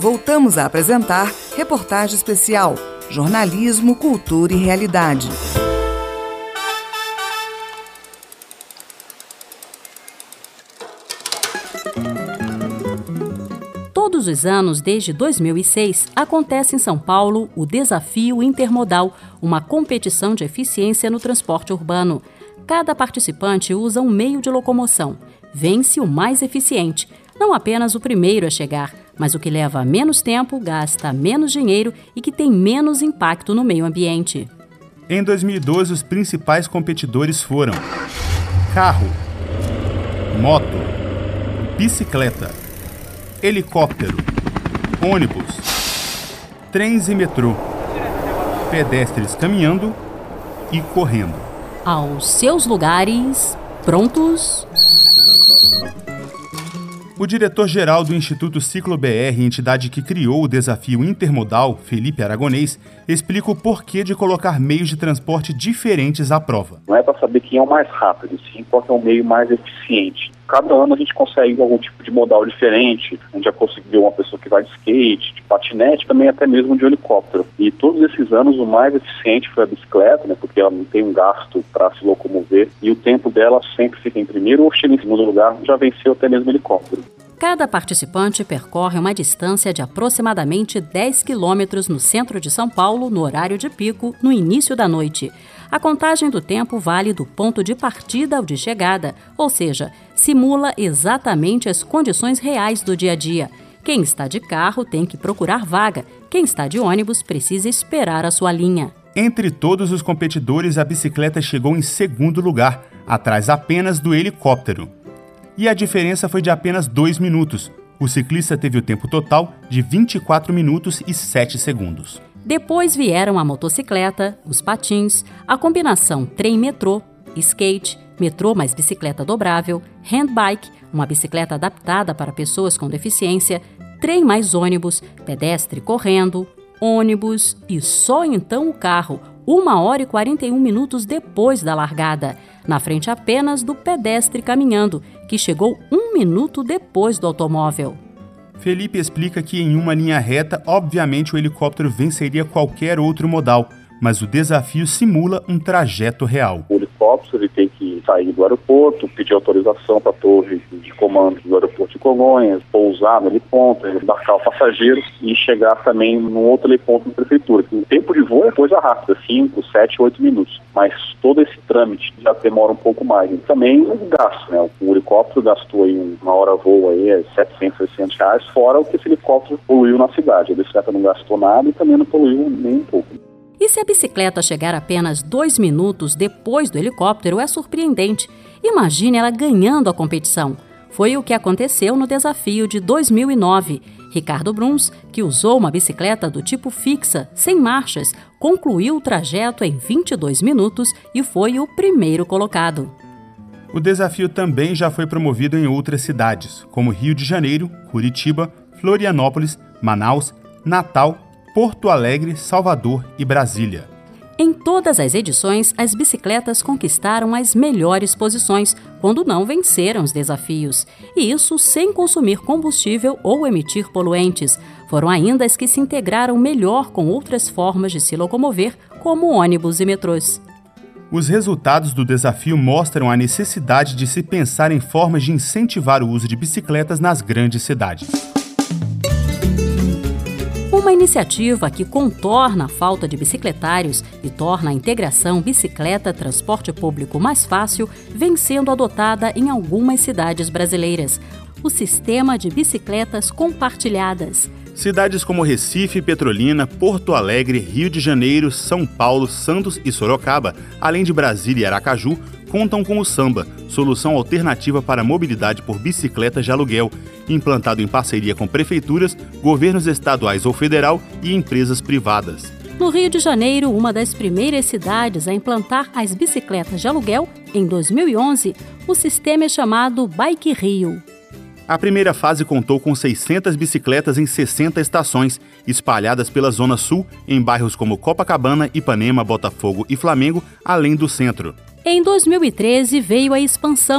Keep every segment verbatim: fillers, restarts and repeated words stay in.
Voltamos a apresentar reportagem especial Jornalismo, Cultura e Realidade. Todos os anos, desde dois mil e seis, acontece em São Paulo o Desafio Intermodal, uma competição de eficiência no transporte urbano. Cada participante usa um meio de locomoção. Vence o mais eficiente, não apenas o primeiro a chegar, mas o que leva menos tempo, gasta menos dinheiro e que tem menos impacto no meio ambiente. Em dois mil e doze, os principais competidores foram carro, moto, bicicleta, helicóptero, ônibus, trens e metrô, pedestres caminhando e correndo. Aos seus lugares, prontos? O diretor-geral do Instituto Ciclo B R, entidade que criou o desafio intermodal, Felipe Aragonês, explica o porquê de colocar meios de transporte diferentes à prova. Não é para saber quem é o mais rápido, sim qual é o meio mais eficiente. Cada ano a gente consegue algum tipo de modal diferente. A gente já conseguiu uma pessoa que vai de skate, de patinete, também até mesmo de helicóptero. E todos esses anos o mais eficiente foi a bicicleta, né, porque ela não tem um gasto para se locomover. E o tempo dela sempre fica em primeiro ou chega em segundo lugar, já venceu até mesmo helicóptero. Cada participante percorre uma distância de aproximadamente dez quilômetros no centro de São Paulo, no horário de pico, no início da noite. A contagem do tempo vale do ponto de partida ao de chegada, ou seja, simula exatamente as condições reais do dia a dia. Quem está de carro tem que procurar vaga, quem está de ônibus precisa esperar a sua linha. Entre todos os competidores, a bicicleta chegou em segundo lugar, atrás apenas do helicóptero. E a diferença foi de apenas dois minutos. O ciclista teve o tempo total de vinte e quatro minutos e sete segundos. Depois vieram a motocicleta, os patins, a combinação trem-metrô, skate, metrô mais bicicleta dobrável, handbike, uma bicicleta adaptada para pessoas com deficiência, trem mais ônibus, pedestre correndo, ônibus e só então o carro, uma hora e quarenta e um minutos depois da largada, na frente apenas do pedestre caminhando, que chegou um minuto depois do automóvel. Felipe explica que em uma linha reta, obviamente o helicóptero venceria qualquer outro modal, mas o desafio simula um trajeto real. O helicóptero ele tem que sair do aeroporto, pedir autorização para a torre de comando do aeroporto de Congonhas, pousar no heliponto, embarcar o passageiro e chegar também num outro heliponto na prefeitura. O tempo de voo é coisa rápida, cinco, sete, oito minutos, mas todo esse trâmite já demora um pouco mais. E também o gasto, né? O helicóptero gastou aí uma hora voo aí, setecentos, seiscentos reais, fora o que esse helicóptero poluiu na cidade. A bicicleta não gastou nada e também não poluiu nem um pouco. E se a bicicleta chegar apenas dois minutos depois do helicóptero, é surpreendente. Imagine ela ganhando a competição. Foi o que aconteceu no desafio de dois mil e nove. Ricardo Bruns, que usou uma bicicleta do tipo fixa, sem marchas, concluiu o trajeto em vinte e dois minutos e foi o primeiro colocado. O desafio também já foi promovido em outras cidades, como Rio de Janeiro, Curitiba, Florianópolis, Manaus, Natal, Porto Alegre, Salvador e Brasília. Em todas as edições, as bicicletas conquistaram as melhores posições, quando não venceram os desafios. E isso sem consumir combustível ou emitir poluentes. Foram ainda as que se integraram melhor com outras formas de se locomover, como ônibus e metrôs. Os resultados do desafio mostram a necessidade de se pensar em formas de incentivar o uso de bicicletas nas grandes cidades. Uma iniciativa que contorna a falta de bicicletários e torna a integração bicicleta-transporte público mais fácil, vem sendo adotada em algumas cidades brasileiras. O sistema de bicicletas compartilhadas. Cidades como Recife, Petrolina, Porto Alegre, Rio de Janeiro, São Paulo, Santos e Sorocaba, além de Brasília e Aracaju, contam com o Samba, solução alternativa para a mobilidade por bicicletas de aluguel, implantado em parceria com prefeituras, governos estaduais ou federal e empresas privadas. No Rio de Janeiro, uma das primeiras cidades a implantar as bicicletas de aluguel, em dois mil e onze, o sistema é chamado Bike Rio. A primeira fase contou com seiscentas bicicletas em sessenta estações, espalhadas pela Zona Sul, em bairros como Copacabana, Ipanema, Botafogo e Flamengo, além do centro. Em dois mil e treze veio a expansão.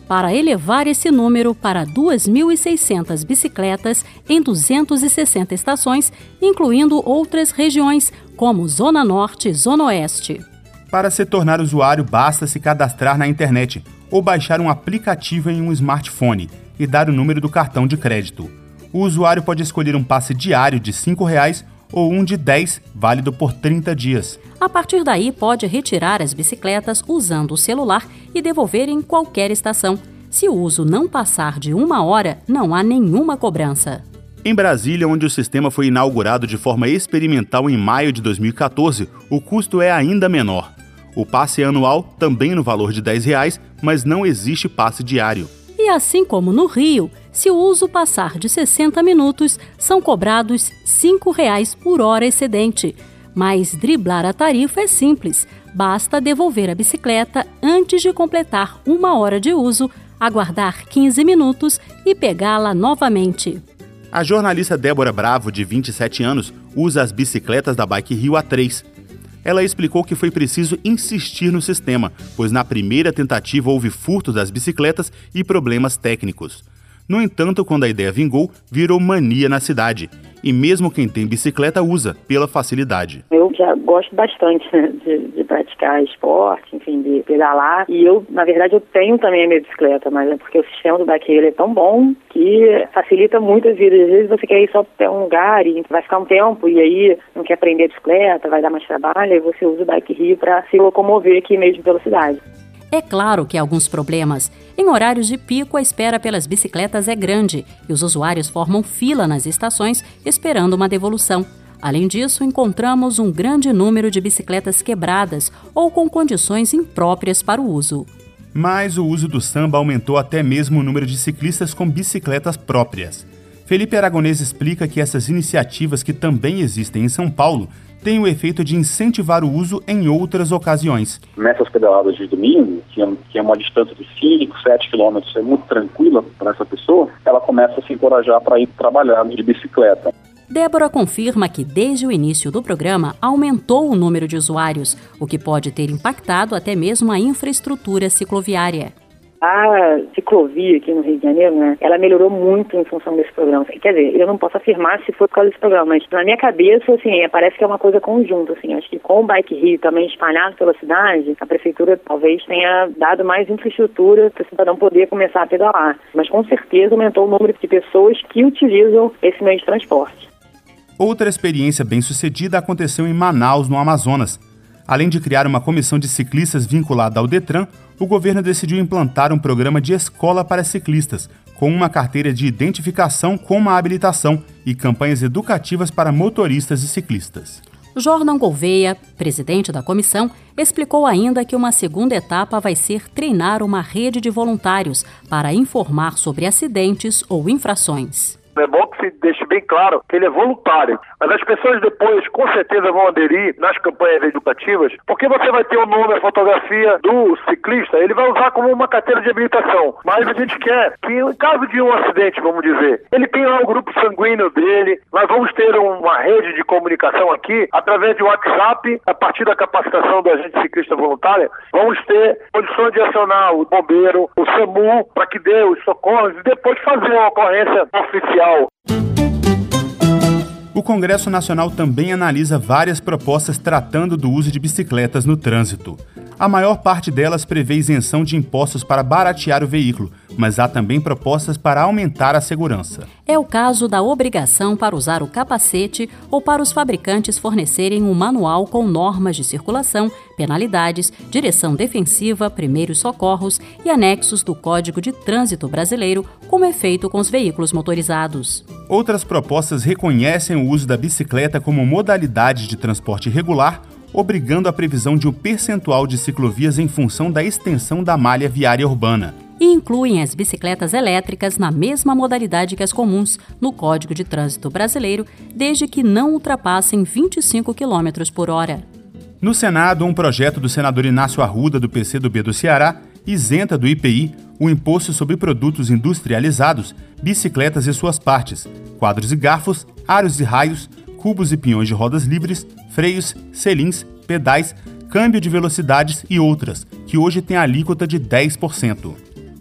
para elevar esse número para duas mil e seiscentas bicicletas em duzentas e sessenta estações, incluindo outras regiões, como Zona Norte e Zona Oeste. Para se tornar usuário, basta se cadastrar na internet ou baixar um aplicativo em um smartphone e dar o número do cartão de crédito. O usuário pode escolher um passe diário de cinco reais ou um de dez, válido por trinta dias. A partir daí, pode retirar as bicicletas usando o celular e devolver em qualquer estação. Se o uso não passar de uma hora, não há nenhuma cobrança. Em Brasília, onde o sistema foi inaugurado de forma experimental em maio de dois mil e catorze, o custo é ainda menor. O passe é anual, também no valor de dez reais, mas não existe passe diário. E assim como no Rio, se o uso passar de sessenta minutos, são cobrados cinco reais por hora excedente. Mas driblar a tarifa é simples. Basta devolver a bicicleta antes de completar uma hora de uso, aguardar quinze minutos e pegá-la novamente. A jornalista Débora Bravo, de vinte e sete anos, usa as bicicletas da Bike Rio há três. Ela explicou que foi preciso insistir no sistema, pois na primeira tentativa houve furto das bicicletas e problemas técnicos. No entanto, quando a ideia vingou, virou mania na cidade. E mesmo quem tem bicicleta usa, pela facilidade. Eu já gosto bastante, né, de, de praticar esporte, enfim, de pedalar. E eu, na verdade, eu tenho também a minha bicicleta, mas é porque o sistema do Bike Rio é tão bom que facilita muito a vida. Às vezes você quer ir só para um lugar e vai ficar um tempo e aí não quer aprender a bicicleta, vai dar mais trabalho, e você usa o Bike Rio para se locomover aqui mesmo pela cidade. É claro que há alguns problemas. Em horários de pico, a espera pelas bicicletas é grande e os usuários formam fila nas estações esperando uma devolução. Além disso, encontramos um grande número de bicicletas quebradas ou com condições impróprias para o uso. Mas o uso do samba aumentou até mesmo o número de ciclistas com bicicletas próprias. Felipe Aragonês explica que essas iniciativas, que também existem em São Paulo, tem o efeito de incentivar o uso em outras ocasiões. Nessas pedaladas de domingo, que é, que é uma distância de cinco, sete quilômetros, é muito tranquila para essa pessoa, ela começa a se encorajar para ir trabalhar de bicicleta. Débora confirma que desde o início do programa aumentou o número de usuários, o que pode ter impactado até mesmo a infraestrutura cicloviária. A ciclovia aqui no Rio de Janeiro, né, ela melhorou muito em função desse programa. Quer dizer, eu não posso afirmar se foi por causa desse programa, mas na minha cabeça, assim, parece que é uma coisa conjunta, assim. Acho que com o Bike Rio também espalhado pela cidade, a prefeitura talvez tenha dado mais infraestrutura para o cidadão poder começar a pedalar. Mas com certeza aumentou o número de pessoas que utilizam esse meio de transporte. Outra experiência bem-sucedida aconteceu em Manaus, no Amazonas. Além de criar uma comissão de ciclistas vinculada ao Detran, o governo decidiu implantar um programa de escola para ciclistas, com uma carteira de identificação com uma habilitação e campanhas educativas para motoristas e ciclistas. Jordan Gouveia, presidente da comissão, explicou ainda que uma segunda etapa vai ser treinar uma rede de voluntários para informar sobre acidentes ou infrações. É bom que se deixe bem claro que ele é voluntário, mas as pessoas depois com certeza vão aderir nas campanhas educativas, porque você vai ter o nome, a fotografia do ciclista, ele vai usar como uma carteira de habilitação, mas a gente quer que em caso de um acidente, vamos dizer, ele tem lá o grupo sanguíneo dele, nós vamos ter uma rede de comunicação aqui, através de WhatsApp, a partir da capacitação do agente ciclista voluntário, vamos ter condições de acionar o bombeiro, o SAMU, para que dê os socorros e depois fazer uma ocorrência oficial. O Congresso Nacional também analisa várias propostas tratando do uso de bicicletas no trânsito. A maior parte delas prevê isenção de impostos para baratear o veículo, mas há também propostas para aumentar a segurança. É o caso da obrigação para usar o capacete ou para os fabricantes fornecerem um manual com normas de circulação, penalidades, direção defensiva, primeiros socorros e anexos do Código de Trânsito Brasileiro, como é feito com os veículos motorizados. Outras propostas reconhecem o uso da bicicleta como modalidade de transporte regular, obrigando a previsão de um percentual de ciclovias em função da extensão da malha viária urbana. E incluem as bicicletas elétricas na mesma modalidade que as comuns, no Código de Trânsito Brasileiro, desde que não ultrapassem vinte e cinco quilômetros por hora. No Senado, um projeto do senador Inácio Arruda, do P C do B do Ceará, isenta do I P I o imposto sobre produtos industrializados, bicicletas e suas partes, quadros e garfos, aros e raios, cubos e pinhões de rodas livres, freios, selins, pedais, câmbio de velocidades e outras, que hoje tem alíquota de dez por cento.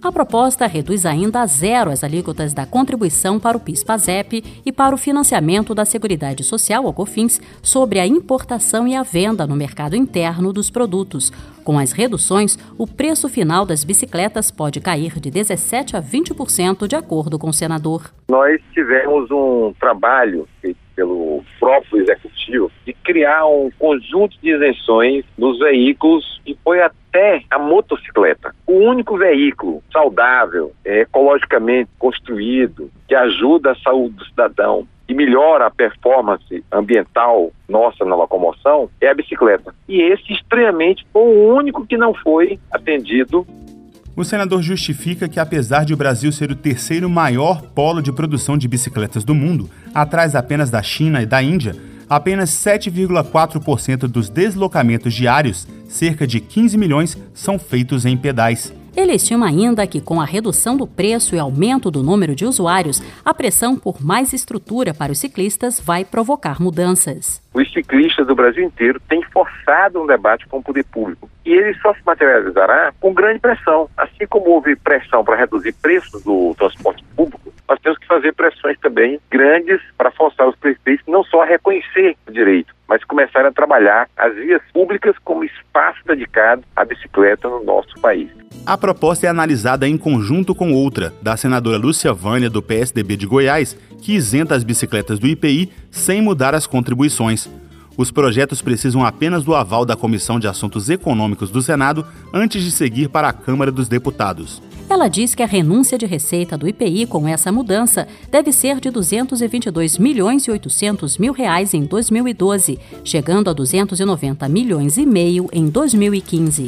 A proposta reduz ainda a zero as alíquotas da contribuição para o PIS/PASEP e para o financiamento da Seguridade Social, ou COFINS, sobre a importação e a venda no mercado interno dos produtos. Com as reduções, o preço final das bicicletas pode cair de dezessete por cento a vinte por cento, de acordo com o senador. Nós tivemos um trabalho feito pelo próprio executivo de criar um conjunto de isenções nos veículos e foi até a motocicleta. O único veículo saudável, é, ecologicamente construído, que ajuda a saúde do cidadão e melhora a performance ambiental nossa na locomoção, é a bicicleta. E esse, estranhamente, foi o único que não foi atendido. O senador justifica que, apesar de o Brasil ser o terceiro maior polo de produção de bicicletas do mundo, atrás apenas da China e da Índia, apenas sete vírgula quatro por cento dos deslocamentos diários, cerca de quinze milhões, são feitos em pedais. Ele estima ainda que, com a redução do preço e aumento do número de usuários, a pressão por mais estrutura para os ciclistas vai provocar mudanças. Os ciclistas do Brasil inteiro têm forçado um debate com o poder público. E ele só se materializará com grande pressão. Assim como houve pressão para reduzir preços do transporte público, nós temos que fazer pressões também grandes para forçar os prefeitos não só a reconhecer o direito, mas começarem a trabalhar as vias públicas como espaço dedicado à bicicleta no nosso país. A proposta é analisada em conjunto com outra, da senadora Lúcia Vânia, do P S D B de Goiás, que isenta as bicicletas do I P I sem mudar as contribuições. Os projetos precisam apenas do aval da Comissão de Assuntos Econômicos do Senado antes de seguir para a Câmara dos Deputados. Ela diz que a renúncia de receita do I P I com essa mudança deve ser de duzentos e vinte e dois milhões e oitocentos mil reais em dois mil e doze, chegando a duzentos e noventa milhões e meio em dois mil e quinze.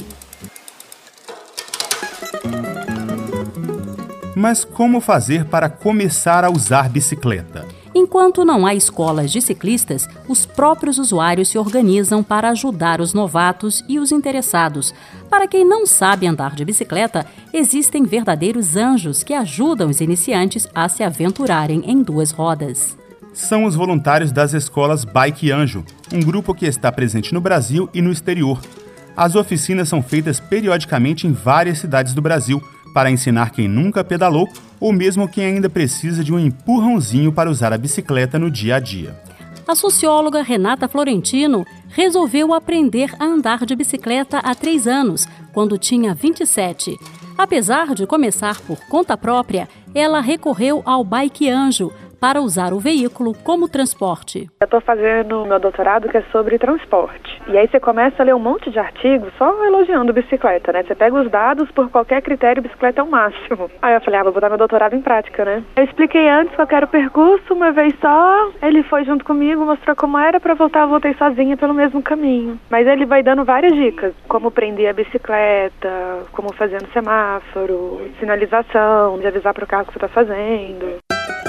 Mas como fazer para começar a usar bicicleta? Enquanto não há escolas de ciclistas, os próprios usuários se organizam para ajudar os novatos e os interessados. Para quem não sabe andar de bicicleta, existem verdadeiros anjos que ajudam os iniciantes a se aventurarem em duas rodas. São os voluntários das escolas Bike Anjo, um grupo que está presente no Brasil e no exterior. As oficinas são feitas periodicamente em várias cidades do Brasil, para ensinar quem nunca pedalou ou mesmo quem ainda precisa de um empurrãozinho para usar a bicicleta no dia a dia. A socióloga Renata Florentino resolveu aprender a andar de bicicleta há três anos, quando tinha vinte e sete. Apesar de começar por conta própria, ela recorreu ao Bike Anjo para usar o veículo como transporte. Eu estou fazendo meu doutorado que é sobre transporte. E aí você começa a ler um monte de artigos só elogiando bicicleta, né? Você pega os dados, por qualquer critério, bicicleta é o máximo. Aí eu falei, ah, vou botar meu doutorado em prática, né? Eu expliquei antes qual era o percurso, uma vez só. Ele foi junto comigo, mostrou como era, para voltar eu voltei sozinha pelo mesmo caminho. Mas ele vai dando várias dicas, como prender a bicicleta, como fazer no semáforo, sinalização, de avisar para o carro que você está fazendo.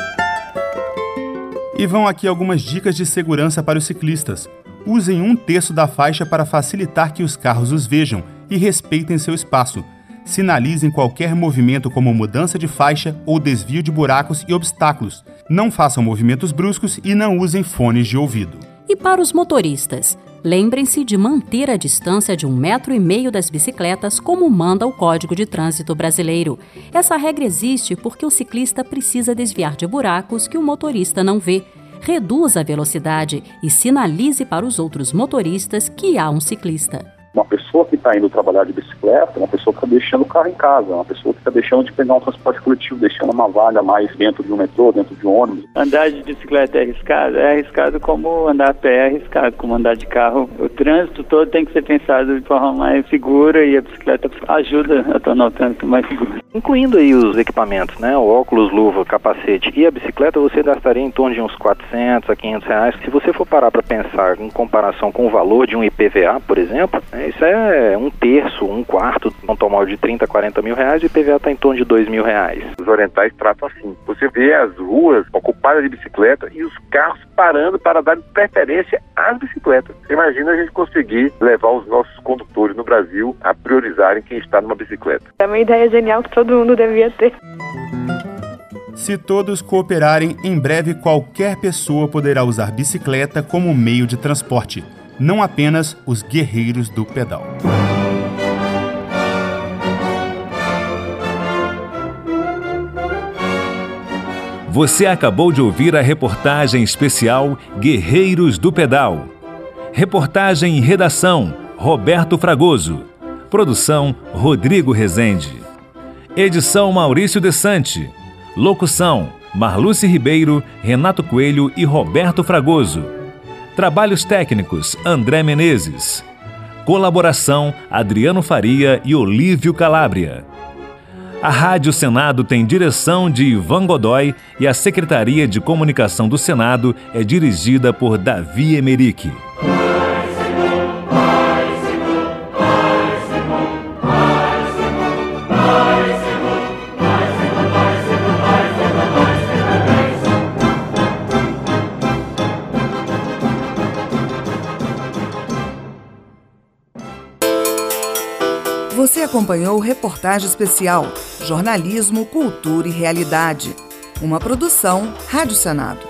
E vão aqui algumas dicas de segurança para os ciclistas. Usem um terço da faixa para facilitar que os carros os vejam e respeitem seu espaço. Sinalizem qualquer movimento como mudança de faixa ou desvio de buracos e obstáculos. Não façam movimentos bruscos e não usem fones de ouvido. E para os motoristas, lembrem-se de manter a distância de um metro e meio das bicicletas, como manda o Código de Trânsito Brasileiro. Essa regra existe porque o ciclista precisa desviar de buracos que o motorista não vê. Reduza a velocidade e sinalize para os outros motoristas que há um ciclista. Uma pessoa que está indo trabalhar de bicicleta é uma pessoa que está deixando o carro em casa, uma pessoa que está deixando de pegar um transporte coletivo, deixando uma vaga mais dentro de um metrô, dentro de um ônibus. Andar de bicicleta é arriscado? É arriscado como andar a pé é arriscado, como andar de carro. O trânsito todo tem que ser pensado de forma mais segura e a bicicleta ajuda a tornar o trânsito mais seguro. Incluindo aí os equipamentos, né, o óculos, luva, capacete e a bicicleta, você gastaria em torno de uns quatrocentos a quinhentos reais. Se você for parar para pensar em comparação com o valor de um I P V A, por exemplo, né, isso é um terço, um quarto, um automóvel de trinta, quarenta mil reais e o I P V A está em torno de dois mil reais. Os orientais tratam assim. Você vê as ruas ocupadas de bicicleta e os carros parando para dar preferência às bicicletas. Você imagina a gente conseguir levar os nossos condutores no Brasil a priorizarem quem está numa bicicleta. É uma ideia genial que todo mundo devia ter. Se todos cooperarem, em breve qualquer pessoa poderá usar bicicleta como meio de transporte, não apenas os guerreiros do pedal. Você acabou de ouvir a reportagem especial Guerreiros do Pedal. Reportagem e redação, Roberto Fragoso. Produção, Rodrigo Rezende. Edição, Maurício Desante. Locução, Marluce Ribeiro, Renato Coelho e Roberto Fragoso. Trabalhos técnicos, André Menezes. Colaboração, Adriano Faria e Olívio Calabria. A Rádio Senado tem direção de Ivan Godoy e a Secretaria de Comunicação do Senado é dirigida por Davi Emerick. Você acompanhou Reportagem Especial, Jornalismo, Cultura e Realidade. Uma produção Rádio Senado.